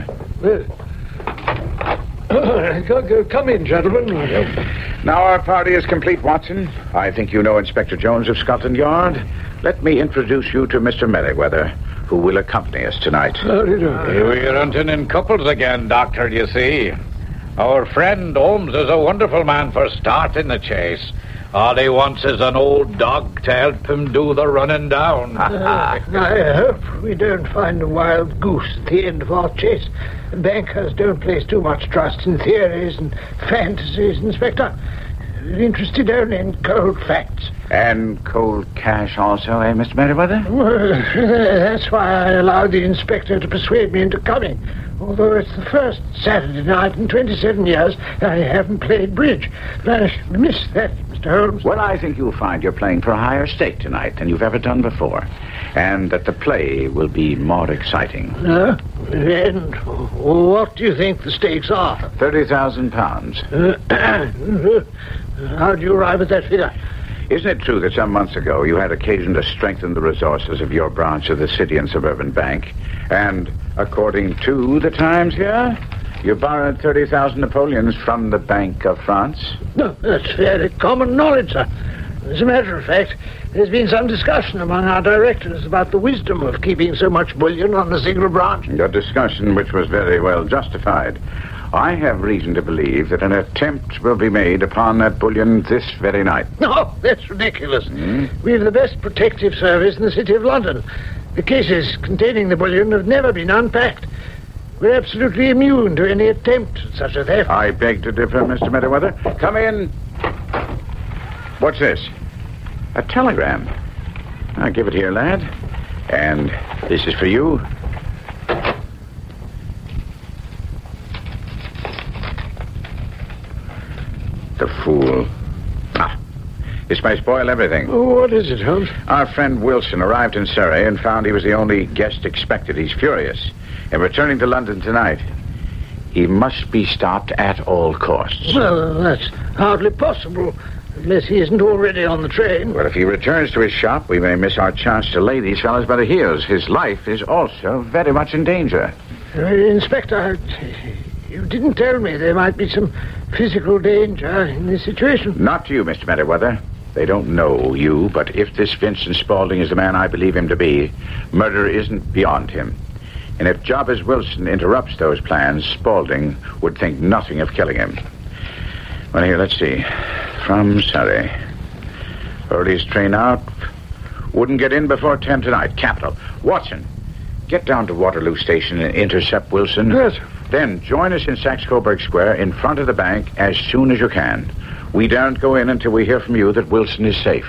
Uh, come in, gentlemen. Now our party is complete, Watson. I think you know Inspector Jones of Scotland Yard. Let me introduce you to Mister Merriweather, who will accompany us tonight. We're hunting in couples again, Doctor, you see. Our friend Holmes is a wonderful man for starting the chase. All he wants is an old dog to help him do the running down. uh, I hope we don't find a wild goose at the end of our chase. Bankers don't place too much trust in theories and fantasies, Inspector. interested only in cold facts. And cold cash also, eh, Mister Merriweather? Well, that's why I allowed the inspector to persuade me into coming. Although it's the first Saturday night in twenty-seven years I haven't played bridge. But I missed that, Mister Holmes. Well, I think you'll find you're playing for a higher stake tonight than you've ever done before. And that the play will be more exciting. Uh, and what do you think the stakes are? Thirty thousand pounds. Uh, how do you arrive at that figure? Isn't it true that some months ago you had occasion to strengthen the resources of your branch of the City and Suburban Bank? And according to the Times here, you borrowed thirty thousand Napoleons from the Bank of France? No, that's fairly common knowledge, sir. As a matter of fact, there's been some discussion among our directors about the wisdom of keeping so much bullion on a single branch. A discussion which was very well justified. I have reason to believe that an attempt will be made upon that bullion this very night. No, that's ridiculous. Mm. We've the best protective service in the City of London. The cases containing the bullion have never been unpacked. We're absolutely immune to any attempt at such a theft. I beg to differ, Mister Merriweather. Come in. What's this? A telegram. I'll give it here, lad. And this is for you. The fool. Ah, this may spoil everything. Oh, what is it, Holmes? Our friend Wilson arrived in Surrey and found he was the only guest expected. He's furious. And returning to London tonight, he must be stopped at all costs. Well, that's hardly possible, unless he isn't already on the train. Well, if he returns to his shop, we may miss our chance to lay these fellows by the heels. His life is also very much in danger. Uh, Inspector, you didn't tell me there might be some physical danger in this situation. Not to you, Mister Merriweather. They don't know you, but if this Vincent Spaulding is the man I believe him to be, murder isn't beyond him. And if Jobbers Wilson interrupts those plans, Spaulding would think nothing of killing him. Well, here, let's see. From Surrey. Earliest train out. Wouldn't get in before ten tonight. Capital. Watson, get down to Waterloo Station and intercept Wilson. Yes. Then join us in Saxe-Coburg Square in front of the bank as soon as you can. We daren't go in until we hear from you that Wilson is safe.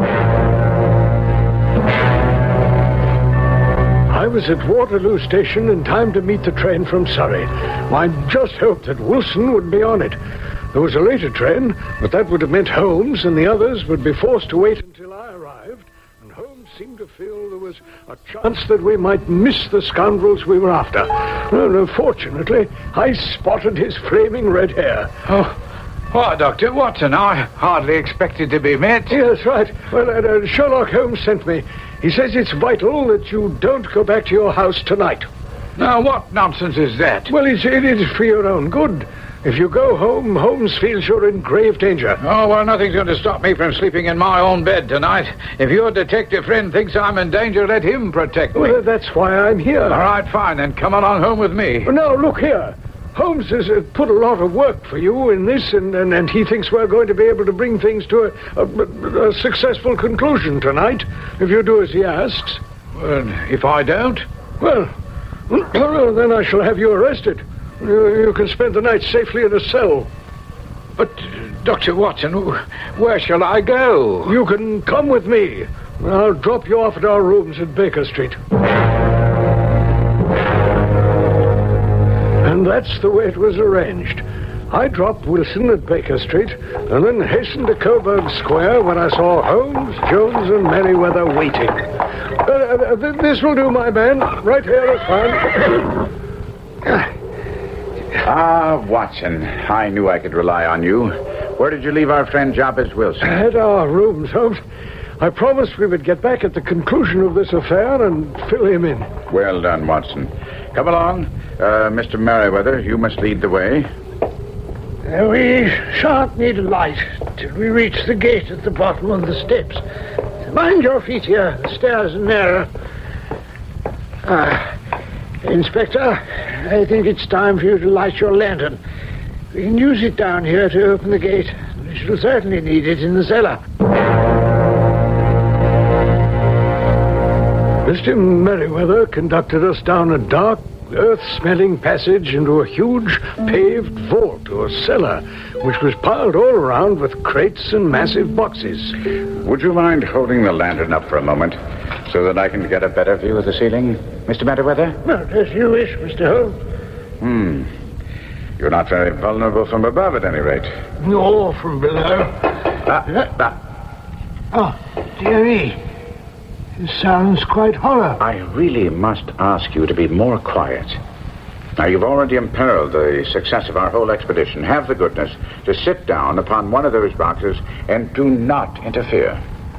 I was at Waterloo Station in time to meet the train from Surrey. I just hoped that Wilson would be on it. There was a later train, but that would have meant Holmes and the others would be forced to wait until I arrived, and Holmes seemed to feel there was a chance that we might miss the scoundrels we were after. No, no, fortunately, I spotted his flaming red hair. Oh, what, Doctor Watson? I hardly expected to be met. Yes, right. Well, uh, uh, Sherlock Holmes sent me. He says it's vital that you don't go back to your house tonight. Now, what nonsense is that? Well, it's, it is for your own good. If you go home, Holmes feels you're in grave danger. Oh, well, nothing's going to stop me from sleeping in my own bed tonight. If your detective friend thinks I'm in danger, let him protect me. Well, that's why I'm here. All right, fine, then come along home with me. Well, now, look here. Holmes has uh, put a lot of work for you in this, and, and, and he thinks we're going to be able to bring things to a, a, a successful conclusion tonight, if you do as he asks. Well, if I don't? Well, then I shall have you arrested. You, you can spend the night safely in a cell. But, Doctor Watson, where shall I go? You can come with me. I'll drop you off at our rooms at Baker Street. And that's the way it was arranged. I dropped Wilson at Baker Street and then hastened to Coburg Square, where I saw Holmes, Jones, and Merriweather waiting. Uh, uh, this will do, my man. Right here is fine. Ah, Watson, I knew I could rely on you. Where did you leave our friend Jobbers Wilson? At our rooms, Holmes. I promised we would get back at the conclusion of this affair and fill him in. Well done, Watson. Come along. Uh, Mister Merriweather, you must lead the way. Uh, we shan't need a light till we reach the gate at the bottom of the steps. Mind your feet here. The stairs are narrow. Ah, Inspector, I think it's time for you to light your lantern. We can use it down here to open the gate. We shall certainly need it in the cellar. Mister Merriweather conducted us down a dark, earth-smelling passage into a huge paved vault or cellar, which was piled all around with crates and massive boxes. Would you mind holding the lantern up for a moment so that I can get a better view of the ceiling, Mister Merriweather? Well, as you wish, Mister Holmes. Hmm. You're not very vulnerable from above, at any rate. No, from below. Ah, ah. Oh, dearie. It sounds quite hollow. I really must ask you to be more quiet. Now, you've already imperiled the success of our whole expedition. Have the goodness to sit down upon one of those boxes and do not interfere.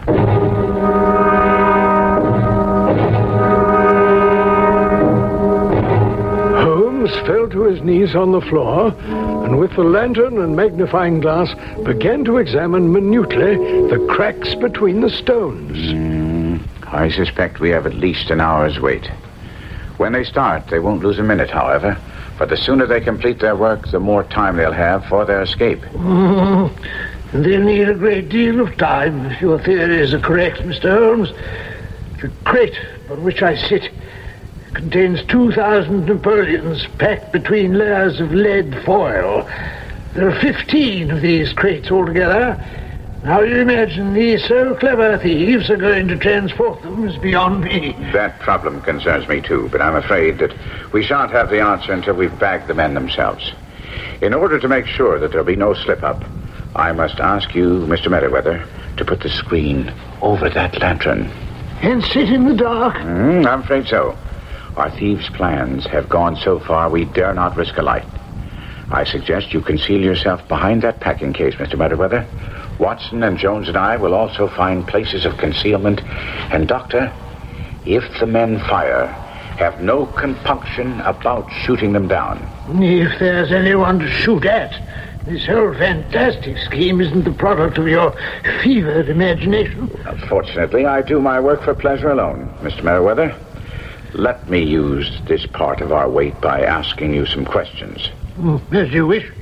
Holmes fell to his knees on the floor and with the lantern and magnifying glass began to examine minutely the cracks between the stones. Mm, I suspect we have at least an hour's wait. When they start, they won't lose a minute, however, for the sooner they complete their work, the more time they'll have for their escape. Mm, they'll need a great deal of time, if your theories are correct, Mister Holmes. The crate on which I sit contains two thousand Napoleons packed between layers of lead foil. There are fifteen of these crates altogether. How you imagine these so clever thieves are going to transport them is beyond me. That problem concerns me, too, but I'm afraid that we shan't have the answer until we've bagged the men themselves. In order to make sure that there'll be no slip-up, I must ask you, Mister Merriweather, to put the screen over that lantern. And sit in the dark? Mm, I'm afraid so. Our thieves' plans have gone so far we dare not risk a light. I suggest you conceal yourself behind that packing case, Mister Merriweather. Watson and Jones and I will also find places of concealment. And, Doctor, if the men fire, have no compunction about shooting them down. If there's anyone to shoot at, this whole fantastic scheme isn't the product of your fevered imagination. Unfortunately, I do my work for pleasure alone, Mister Merriweather. Let me use this part of our wait by asking you some questions. Mm, as you wish.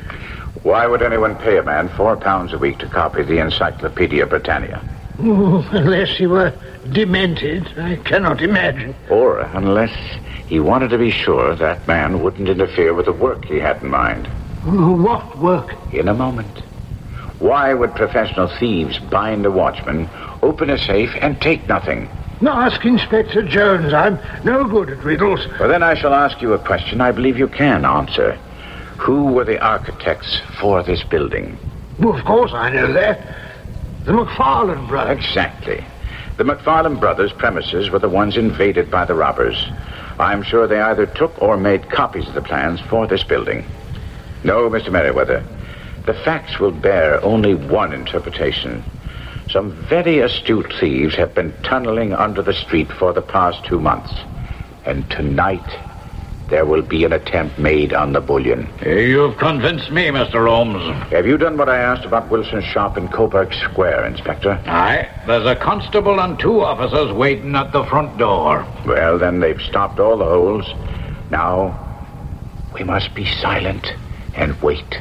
Why would anyone pay a man four pounds a week to copy the Encyclopedia Britannia? Oh, unless he were demented, I cannot imagine. Or unless he wanted to be sure that man wouldn't interfere with the work he had in mind. Oh, what work? In a moment. Why would professional thieves bind a watchman, open a safe, and take nothing? Now ask Inspector Jones. I'm no good at riddles. Well, then I shall ask you a question I believe you can answer. Who were the architects for this building? Well, of course I know that. The McFarlane brothers. Exactly. The McFarlane brothers' premises were the ones invaded by the robbers. I'm sure they either took or made copies of the plans for this building. No, Mister Merriweather. The facts will bear only one interpretation. Some very astute thieves have been tunneling under the street for the past two months. And tonight, there will be an attempt made on the bullion. You've convinced me, Mister Holmes. Have you done what I asked about Wilson's shop in Coburg Square, Inspector? Aye. There's a constable and two officers waiting at the front door. Well, then they've stopped all the holes. Now, we must be silent and wait.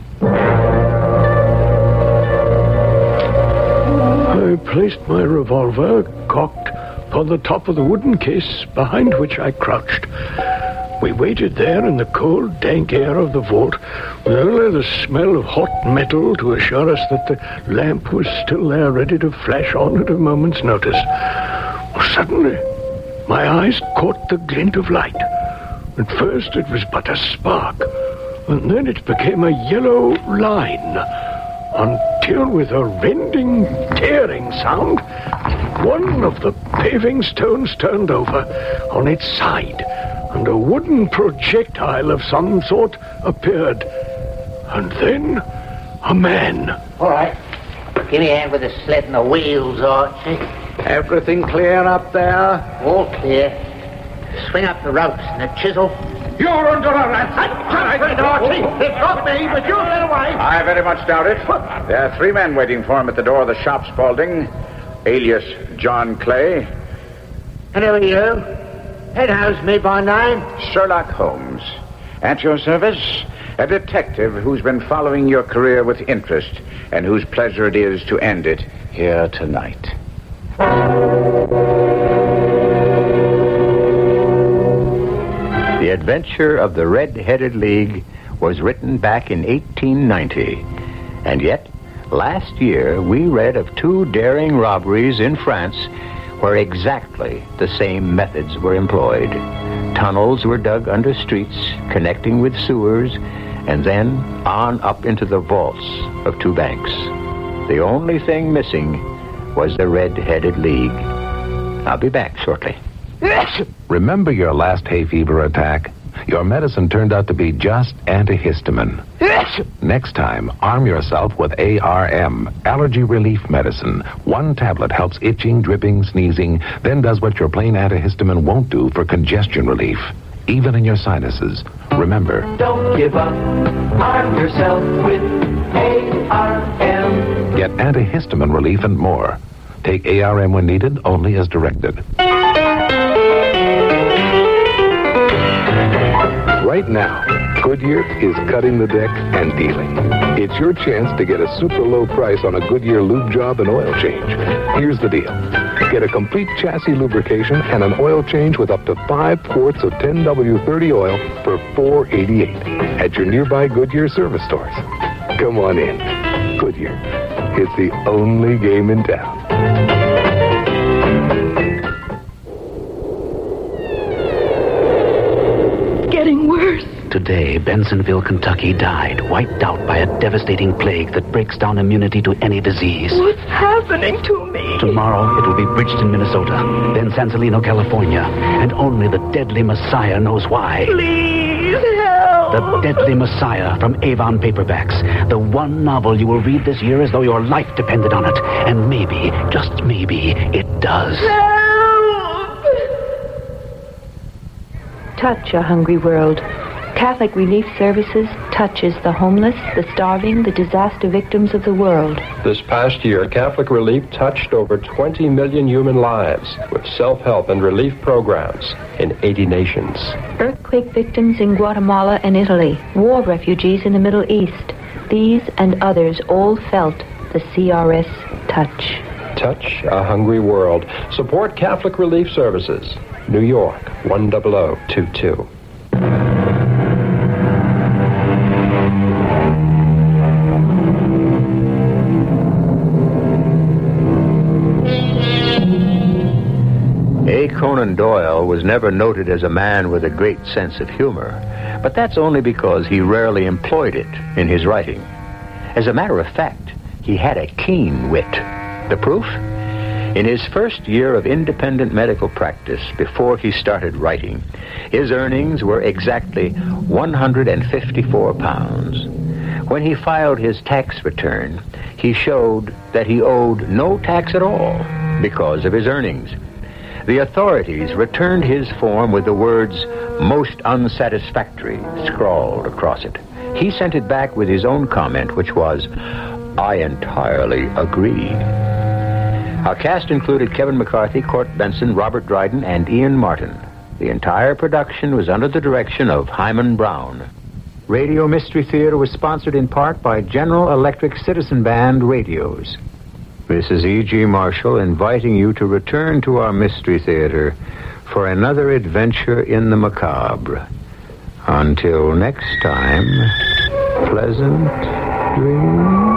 I placed my revolver, cocked, upon the top of the wooden case behind which I crouched. We waited there in the cold, dank air of the vault, with only the smell of hot metal to assure us that the lamp was still there, ready to flash on at a moment's notice. Suddenly, my eyes caught the glint of light. At first, it was but a spark, and then it became a yellow line, until with a rending, tearing sound, one of the paving stones turned over on its side, and a wooden projectile of some sort appeared. And then, a man. All right. Give me a hand with the sled and the wheels, Archie. Everything clear up there? All clear. Swing up the ropes and the chisel. You're under arrest. I'm jumping, Archie. It got me, but you get away. I very much doubt it. There are three men waiting for him at the door of the shop, Spaulding, alias John Clay. And who are you? It knows me by name. Sherlock Holmes. At your service, a detective who's been following your career with interest and whose pleasure it is to end it here tonight. The Adventure of the Red-Headed League was written back in eighteen ninety. And yet, last year we read of two daring robberies in France where exactly the same methods were employed. Tunnels were dug under streets, connecting with sewers, and then on up into the vaults of two banks. The only thing missing was the Red-Headed League. I'll be back shortly. Remember your last hay fever attack? Your medicine turned out to be just antihistamine. Next time, arm yourself with A R M, Allergy Relief Medicine. One tablet helps itching, dripping, sneezing, then does what your plain antihistamine won't do for congestion relief, even in your sinuses. Remember, Don't give up. Arm yourself with A R M. get antihistamine relief and more. Take A R M when needed, only as directed. Right now, Goodyear is cutting the deck and dealing. It's your chance to get a super low price on a Goodyear lube job and oil change. Here's the deal. Get a complete chassis lubrication and an oil change with up to five quarts of ten W thirty oil for four dollars and eighty-eight cents at your nearby Goodyear service stores. Come on in. Goodyear. It's the only game in town. Getting worse. Today, Bensonville, Kentucky died, wiped out by a devastating plague that breaks down immunity to any disease. What's happening to me? Tomorrow, it will be Bridgeton, Minnesota, then Sausalito, California, and only the deadly Messiah knows why. Please help. The Deadly Messiah from Avon Paperbacks. The one novel you will read this year as though your life depended on it. And maybe, just maybe, it does. Help. Touch a Hungry World. Catholic Relief Services touches the homeless, the starving, the disaster victims of the world. This past year, Catholic Relief touched over twenty million human lives with self-help and relief programs in eighty nations. Earthquake victims in Guatemala and Italy. War refugees in the Middle East. These and others all felt the C R S touch. Touch a Hungry World. Support Catholic Relief Services. New York, one zero zero two two. A. Conan Doyle was never noted as a man with a great sense of humor, but that's only because he rarely employed it in his writing. As a matter of fact, he had a keen wit. The proof? In his first year of independent medical practice, before he started writing, his earnings were exactly one hundred fifty-four pounds. When he filed his tax return, he showed that he owed no tax at all because of his earnings. The authorities returned his form with the words, "most unsatisfactory," scrawled across it. He sent it back with his own comment, which was, "I entirely agree." Our cast included Kevin McCarthy, Court Benson, Robert Dryden, and Ian Martin. The entire production was under the direction of Hyman Brown. Radio Mystery Theater was sponsored in part by General Electric Citizen Band Radios. This is E G. Marshall inviting you to return to our Mystery Theater for another adventure in the macabre. Until next time, pleasant dreams.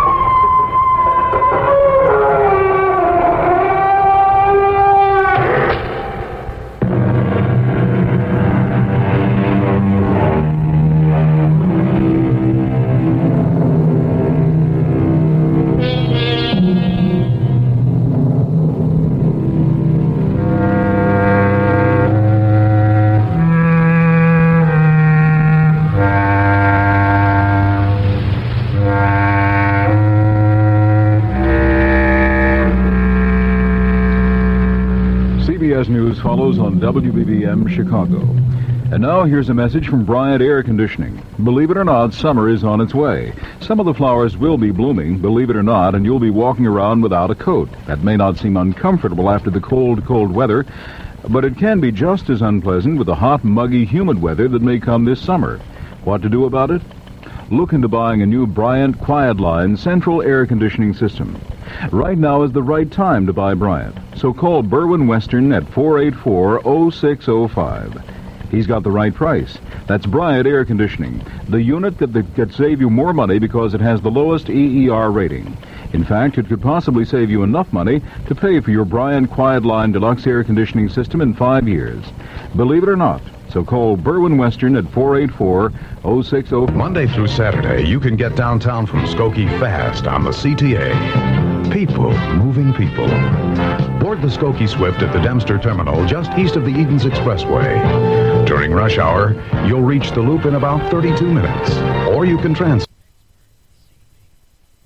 News follows on W B B M Chicago. And now here's a message from Bryant Air Conditioning. Believe it or not, summer is on its way. Some of the flowers will be blooming, believe it or not, and you'll be walking around without a coat. That may not seem uncomfortable after the cold, cold weather, but it can be just as unpleasant with the hot, muggy, humid weather that may come this summer. What to do about it? Look into buying a new Bryant Quiet Line central air conditioning system. Right now is the right time to buy Bryant, so call Berwyn Western at four eight four, oh six oh five. he's got the right price. That's Bryant Air Conditioning, the unit that, that could save you more money because it has the lowest E E R rating. In fact, it could possibly save you enough money to pay for your Bryant Quiet Line Deluxe Air Conditioning System in five years. Believe it or not. So call Berwyn Western at four eight four, oh six oh. Monday through Saturday, you can get downtown from Skokie fast on the C T A. People moving people. Board the Skokie Swift at the Dempster Terminal just east of the Edens Expressway. During rush hour, you'll reach the loop in about thirty-two minutes. Or you can transfer.